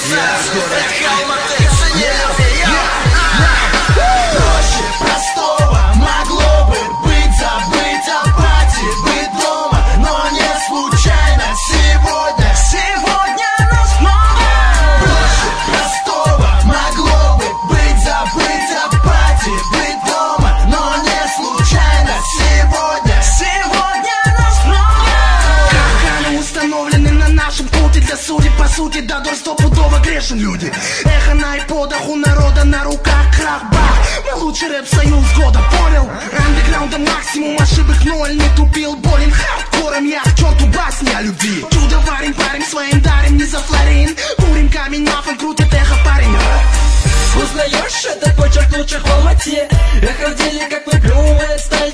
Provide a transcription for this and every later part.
Эхо Алматы, цене любви. Проще простого могло бы быть забыть о пати, быть дома, но не случайно сегодня. Сегодня нас много. Проще простого могло бы быть забыть о пати, быть дома, но не случайно сегодня. Сегодня нас много. Капканы установлены на нашем пути для судей, по сути, Дадор стопудово грешен люди. Эхо на айподах у народа на руках, крах-бах. Мы лучший рэп-союз года, понял? Андеграунда максимум, ошибок ноль, не тупил, болен хардкором. Я к черту басни о любви. Чудо варим, парим, своим дарим, не за флорин. Курим камень, на фон крутит эхо парень. Узнаешь этот почерк лучших в Алмате? Эхо в деле, как выплевывает сталь.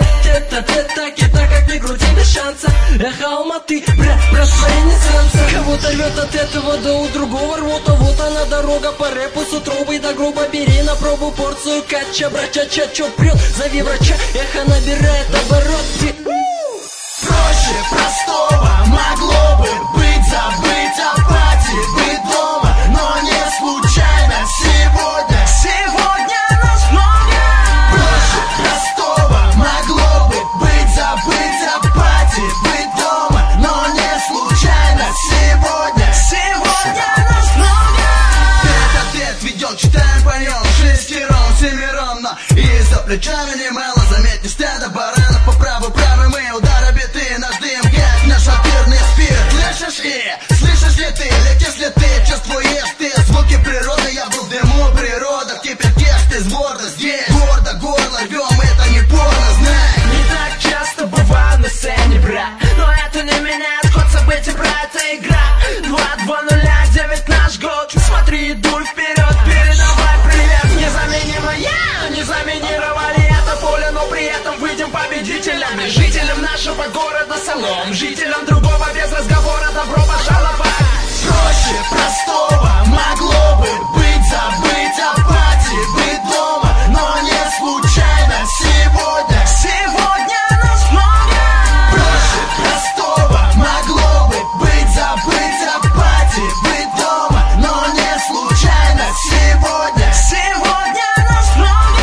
Так, как не груди без шанса. Эхо Алматы, братство ренессанса. Кого-то рвет от этого, да у другого рвота. Вот она дорога по рэпу с утробой до гроба. Бери на пробу порцию кача, брача, чё прет, зови врача. Эхо набирает обороты. Проще простого могло бы быть забыть о пати, быть дома, но не случайно сегодня. Сегодня нас много. Проще простого могло бы быть забыть о пати, быть дома, но не случайно сегодня. Сегодня нас много. Тет-а-тет ведет, читаем, поем, шестером, семером, но и за плечами немало, заметь, не стадо баранов по праву правый мы удары биты, наш дым, как наш отбирный спирт. Слышишь слышишь ли ты, лет если ты чувствуешь ты звуки природы, я был в дыму, природа в кипятке, ты с борда здесь, гордо горло рвем, это не порно, знай. Не так часто бываю на сцене, брат, но это не меняет ход событий, брат, это игра. 2-2-0-9 наш год, смотри, дуй вперед, передавай привет. Незаменимо я, не заминировали это поле, но при этом выйдем победителями. Жителям нашего города салон, жителям другого без разговора добро пожаловать. Проще простого могло бы быть забыть о пати, быть дома, но не случайно сегодня. Сегодня нас много. Проще простого могло бы быть забыть о пати, быть дома, но не случайно сегодня. Сегодня нас много.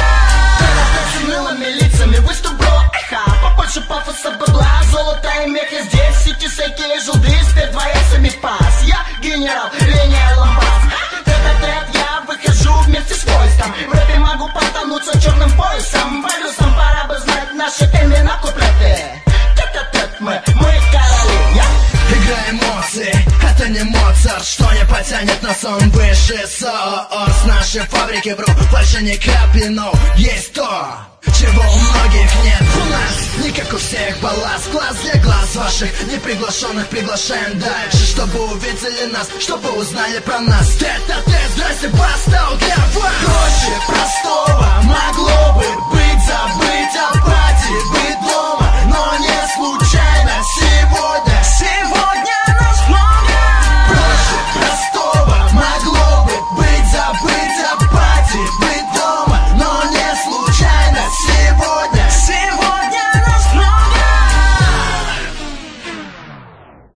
С унылыми лицами выступ бро эхо, побольше пафоса бабла, золото и мех, я здесь сети всякие желды, с пердвоясами пас. Я генерал, линия лампас. Тет-а-тет, я выхожу вместе с поездом. В рэпе могу потонуться черным поясом. Валюсом пора бы знать наши имена, куплеты. Тет-а-тет, мы короли. Игра эмоций, это не Моцарт, что не потянет на сон выше соус. Нашей фабрики, бро, больше ни капли, но есть то, чего у многих нет. У нас не как у всех балласт, глаз для глаз ваших неприглашенных приглашаем дальше, чтобы увидели нас, чтобы узнали про нас. Тет-а-тет, здрасте, бастал для вас. Проще простого могло бы быть забыть о пати, быть дома, но не случайно.